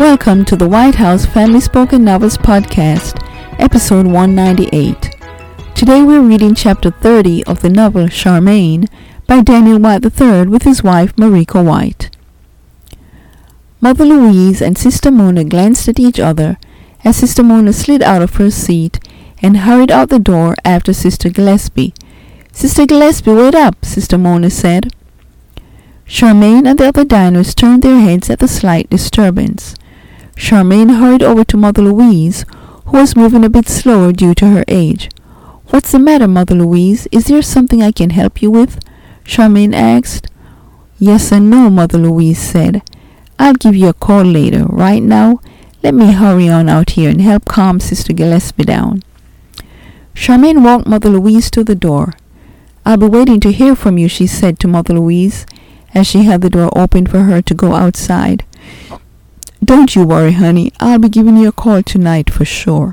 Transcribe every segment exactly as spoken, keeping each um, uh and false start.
Welcome to the White House Family Spoken Novels Podcast, episode one ninety-eight. Today we're reading chapter thirty of the novel Charmaine by Daniel White the third with his wife Mariko White. Mother Louise and Sister Mona glanced at each other as Sister Mona slid out of her seat and hurried out the door after Sister Gillespie. "Sister Gillespie, wait up," Sister Mona said. Charmaine and the other diners turned their heads at the slight disturbance. Charmaine hurried over to Mother Louise, who was moving a bit slower due to her age. "What's the matter, Mother Louise? Is there something I can help you with?" Charmaine asked. "Yes and no," Mother Louise said. "I'll give you a call later. Right now, let me hurry on out here and help calm Sister Gillespie down." Charmaine walked Mother Louise to the door. "I'll be waiting to hear from you," she said to Mother Louise, as she had the door open for her to go outside. "Don't you worry, honey. I'll be giving you a call tonight for sure."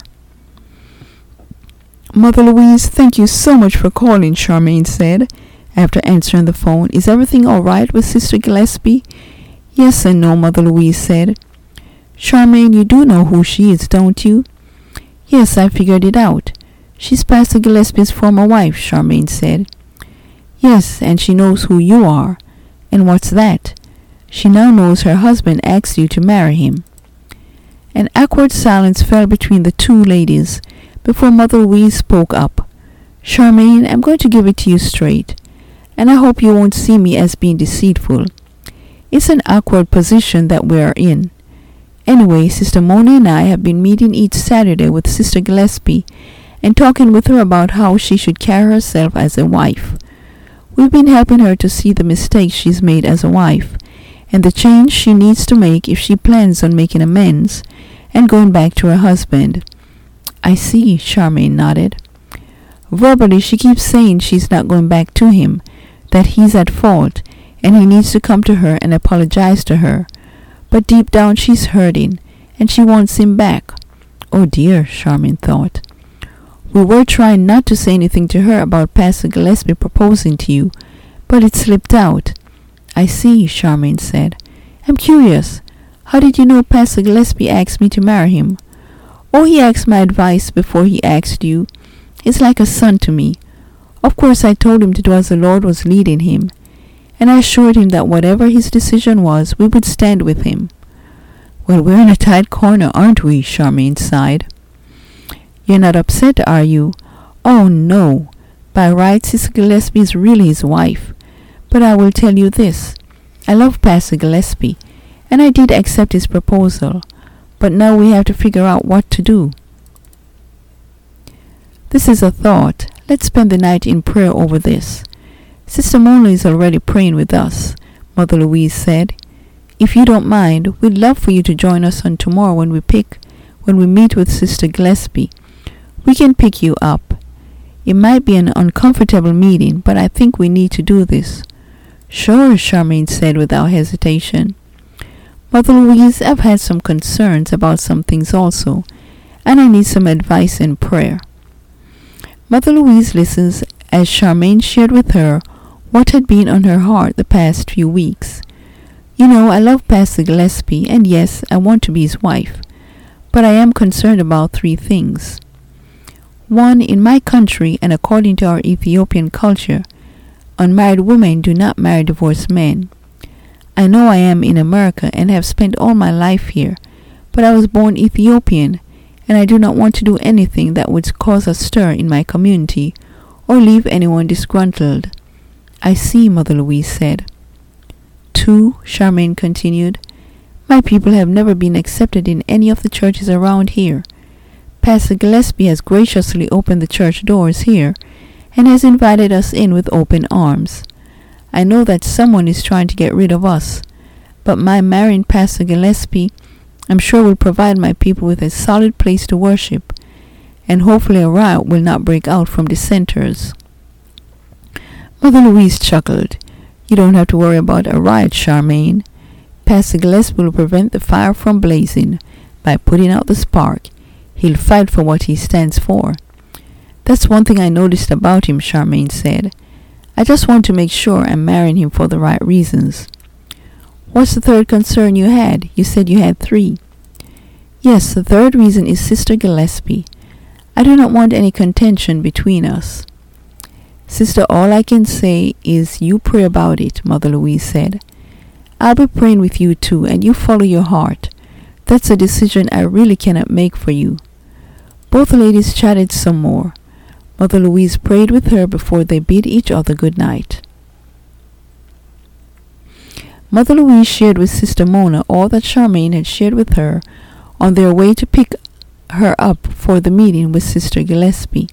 "Mother Louise, thank you so much for calling," Charmaine said, after answering the phone. "Is everything all right with Sister Gillespie?" "Yes and no," Mother Louise said. "Charmaine, you do know who she is, don't you?" "Yes, I figured it out. She's Pastor Gillespie's former wife," Charmaine said. "Yes, and she knows who you are. And what's that?" "She now knows her husband asked you to marry him." An awkward silence fell between the two ladies before Mother Louise spoke up. "Charmaine, I'm going to give it to you straight, and I hope you won't see me as being deceitful. It's an awkward position that we're in. Anyway, Sister Mona and I have been meeting each Saturday with Sister Gillespie and talking with her about how she should carry herself as a wife. We've been helping her to see the mistakes she's made as a wife, and the change she needs to make if she plans on making amends and going back to her husband." "I see," Charmaine nodded. "Verbally, she keeps saying she's not going back to him, that he's at fault, and he needs to come to her and apologize to her. But deep down she's hurting, and she wants him back." "Oh dear," Charmaine thought. "We were trying not to say anything to her about Pastor Gillespie proposing to you, but it slipped out." "I see," Charmaine said. "I'm curious. How did you know Pastor Gillespie asked me to marry him?" "Oh, he asked my advice before he asked you. He's like a son to me. Of course, I told him to do as the Lord was leading him, and I assured him that whatever his decision was, we would stand with him." "Well, we're in a tight corner, aren't we?" Charmaine sighed. "You're not upset, are you?" "Oh, no. By rights, Sister Gillespie is really his wife. But I will tell you this. I love Pastor Gillespie, and I did accept his proposal. But now we have to figure out what to do." "This is a thought. Let's spend the night in prayer over this. Sister Mona is already praying with us," Mother Louise said. "If you don't mind, we'd love for you to join us on tomorrow when we pick, when we meet with Sister Gillespie. We can pick you up. It might be an uncomfortable meeting, but I think we need to do this." "Sure," Charmaine said without hesitation. "Mother Louise, I've had some concerns about some things also, and I need some advice and prayer." Mother Louise listens as Charmaine shared with her what had been on her heart the past few weeks. "You know, I love Pastor Gillespie, and yes, I want to be his wife, but I am concerned about three things. One, in my country, and according to our Ethiopian culture, unmarried women do not marry divorced men. I know I am in America and have spent all my life here, but I was born Ethiopian, and I do not want to do anything that would cause a stir in my community or leave anyone disgruntled." "I see," Mother Louise said. "Two," Charmaine continued, "my people have never been accepted in any of the churches around here. Pastor Gillespie has graciously opened the church doors here and has invited us in with open arms. I know that someone is trying to get rid of us, but my marrying Pastor Gillespie, I'm sure, will provide my people with a solid place to worship, and hopefully a riot will not break out from dissenters." Mother Louise chuckled. "You don't have to worry about a riot, Charmaine. Pastor Gillespie will prevent the fire from blazing by putting out the spark. He'll fight for what he stands for." "That's one thing I noticed about him," Charmaine said. "I just want to make sure I'm marrying him for the right reasons." "What's the third concern you had? You said you had three." Yes, the third reason is Sister Gillespie. I do not want any contention between us. Sister, all I can say is you pray about it, Mother Louise said. I'll be praying with you too, and you follow your heart. That's a decision I really cannot make for you. Both ladies chatted some more. Mother Louise prayed with her before they bid each other good night. Mother Louise shared with Sister Mona all that Charmaine had shared with her on their way to pick her up for the meeting with Sister Gillespie.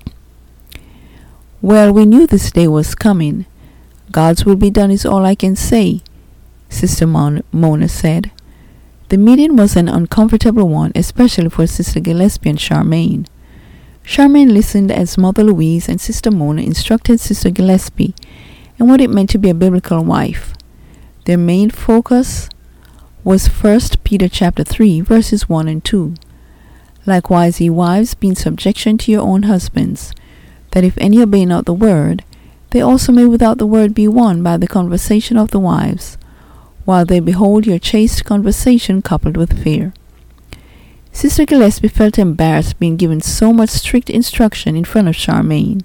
Well, we knew this day was coming. God's will be done is all I can say, Sister Mon- Mona said. The meeting was an uncomfortable one, especially for Sister Gillespie and Charmaine. Charmaine listened as Mother Louise and Sister Mona instructed Sister Gillespie in what it meant to be a biblical wife. Their main focus was First Peter chapter three, verses one and two. Likewise, ye wives, be in subjection to your own husbands, that if any obey not the word, they also may without the word be won by the conversation of the wives, while they behold your chaste conversation coupled with fear. Sister Gillespie felt embarrassed being given so much strict instruction in front of Charmaine.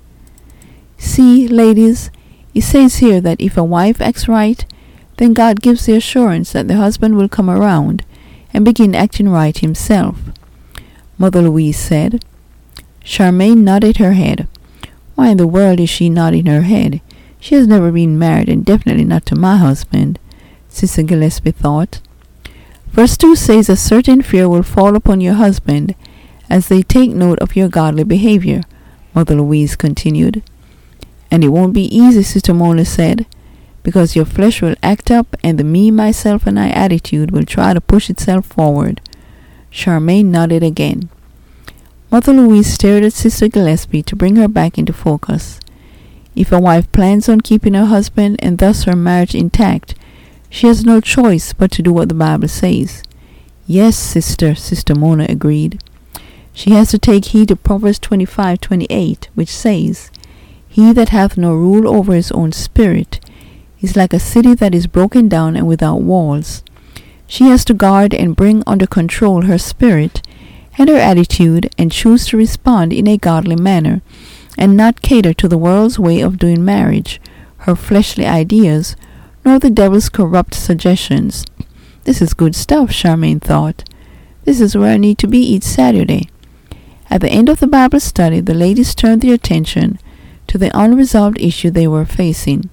See, ladies, it says here that if a wife acts right, then God gives the assurance that the husband will come around and begin acting right himself, Mother Louise said. Charmaine nodded her head. Why in the world is she nodding her head? She has never been married, and definitely not to my husband, Sister Gillespie thought. Verse two says a certain fear will fall upon your husband as they take note of your godly behavior, Mother Louise continued. And it won't be easy, Sister Mona said, because your flesh will act up and the me, myself, and I attitude will try to push itself forward. Charmaine nodded again. Mother Louise stared at Sister Gillespie to bring her back into focus. If a wife plans on keeping her husband and thus her marriage intact, she has no choice but to do what the Bible says. Yes, sister, Sister Mona agreed. She has to take heed to Proverbs twenty-five twenty-eight, which says, He that hath no rule over his own spirit is like a city that is broken down and without walls. She has to guard and bring under control her spirit and her attitude and choose to respond in a godly manner and not cater to the world's way of doing marriage, her fleshly ideas, nor the devil's corrupt suggestions. This is good stuff, Charmaine thought. This is where I need to be each Saturday. At the end of the Bible study, the ladies turned their attention to the unresolved issue they were facing.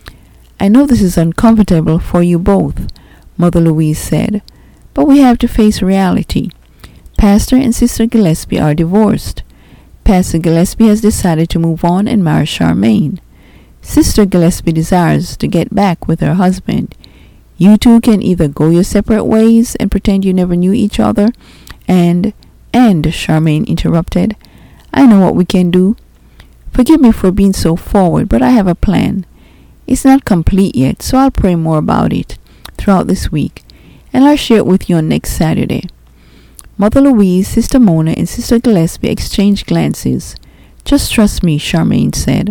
I know this is uncomfortable for you both, Mother Louise said, but we have to face reality. Pastor and Sister Gillespie are divorced. Pastor Gillespie has decided to move on and marry Charmaine. Sister Gillespie desires to get back with her husband. You two can either go your separate ways and pretend you never knew each other, and, and, Charmaine interrupted, I know what we can do. Forgive me for being so forward, but I have a plan. It's not complete yet, so I'll pray more about it throughout this week, and I'll share it with you on next Saturday. Mother Louise, Sister Mona, and Sister Gillespie exchanged glances. Just trust me, Charmaine said.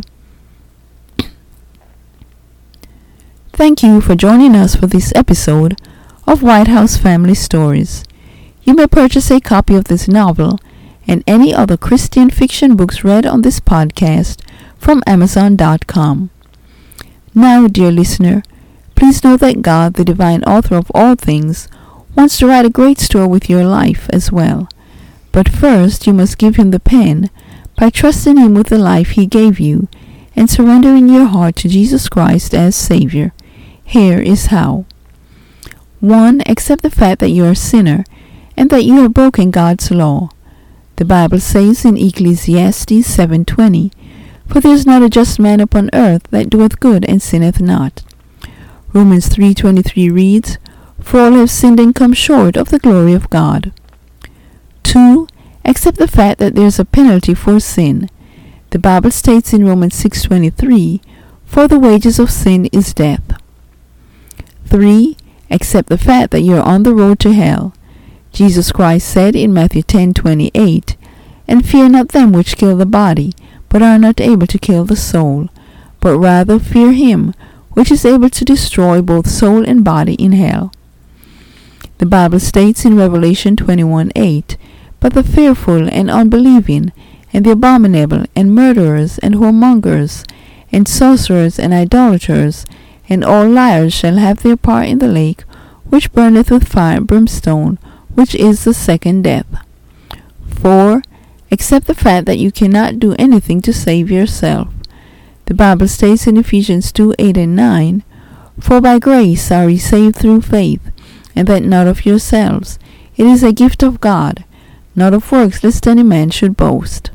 Thank you for joining us for this episode of White House Family Stories. You may purchase a copy of this novel and any other Christian fiction books read on this podcast from Amazon dot com. Now, dear listener, please know that God, the divine author of all things, wants to write a great story with your life as well. But first, you must give him the pen by trusting him with the life he gave you and surrendering your heart to Jesus Christ as Savior. Here is how. One, accept the fact that you are a sinner and that you have broken God's law. The Bible says in Ecclesiastes seven twenty, For there is not a just man upon earth that doeth good and sinneth not. Romans three twenty-three reads, For all have sinned and come short of the glory of God. Two, accept the fact that there is a penalty for sin. The Bible states in Romans six twenty-three, For the wages of sin is death. Three, accept the fact that you are on the road to hell. Jesus Christ said in Matthew ten twenty-eight, And fear not them which kill the body, but are not able to kill the soul, but rather fear him which is able to destroy both soul and body in hell. The Bible states in Revelation twenty-one eight, "But the fearful and unbelieving, and the abominable, and murderers, and whoremongers, and sorcerers, and idolaters, and all liars shall have their part in the lake, which burneth with fire and brimstone, which is the second death." four. Accept the fact that you cannot do anything to save yourself. The Bible states in Ephesians two eight and nine, "For by grace are ye saved through faith, and that not of yourselves. It is a gift of God, not of works, lest any man should boast."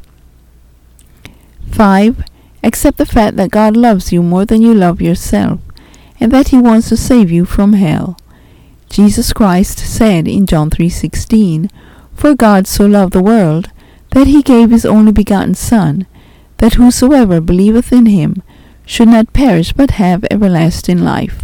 five. Accept the fact that God loves you more than you love yourself, and that He wants to save you from hell. Jesus Christ said in John three sixteen, "For God so loved the world, that He gave His only begotten Son, that whosoever believeth in Him should not perish but have everlasting life."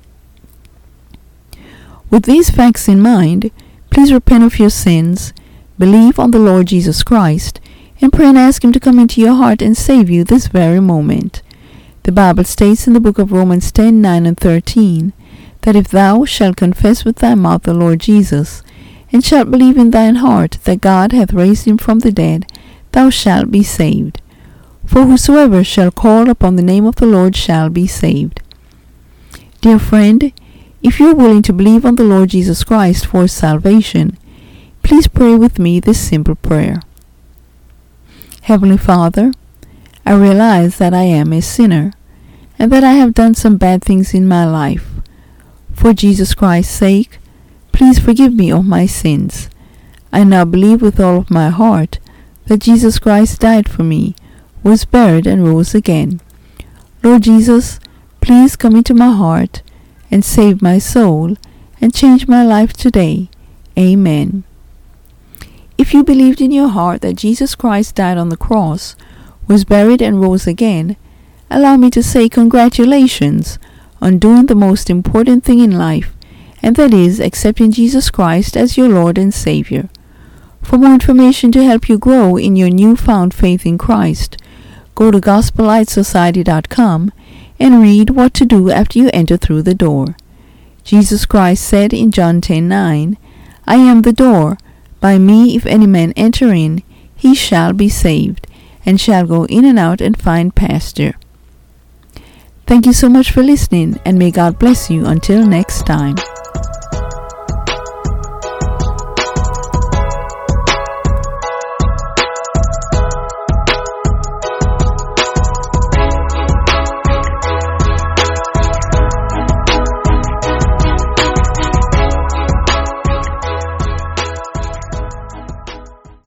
With these facts in mind, please repent of your sins, believe on the Lord Jesus Christ, and pray and ask Him to come into your heart and save you this very moment. The Bible states in the book of Romans ten nine and thirteen, that if thou shalt confess with thy mouth the Lord Jesus, and shalt believe in thine heart that God hath raised Him from the dead, thou shalt be saved. For whosoever shall call upon the name of the Lord shall be saved. Dear friend, if you are willing to believe on the Lord Jesus Christ for salvation, please pray with me this simple prayer. Heavenly Father, I realize that I am a sinner, and that I have done some bad things in my life. For Jesus Christ's sake, please forgive me of my sins. I now believe with all of my heart that Jesus Christ died for me, was buried, and rose again. Lord Jesus, please come into my heart and save my soul and change my life today. Amen. If you believed in your heart that Jesus Christ died on the cross, was buried, and rose again, allow me to say congratulations on doing the most important thing in life, and that is accepting Jesus Christ as your Lord and Savior. For more information to help you grow in your newfound faith in Christ, go to gospel light society dot com and read what to do after you enter through the door. Jesus Christ said in John ten nine, "I am the door. By me if any man enter in, he shall be saved, and shall go in and out and find pasture." Thank you so much for listening, and may God bless you until next time.